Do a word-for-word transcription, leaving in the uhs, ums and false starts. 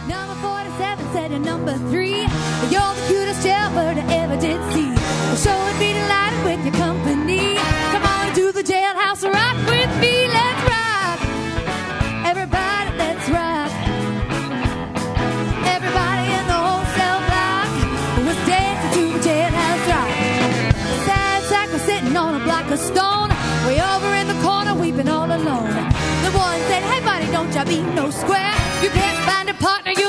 Number forty-seven said to number three, you're the cutest jailbird I ever did see. Well, sure would be delighted with your company. Come on to the jailhouse, rock with me, let's rock. Everybody, let's rock. Everybody in the whole cell block was dancing to the jailhouse rock. The sad sack was sitting on a block of stone, way over in the corner, weeping all alone. The one said, hey buddy, don't you be no square. You can't find a partner, you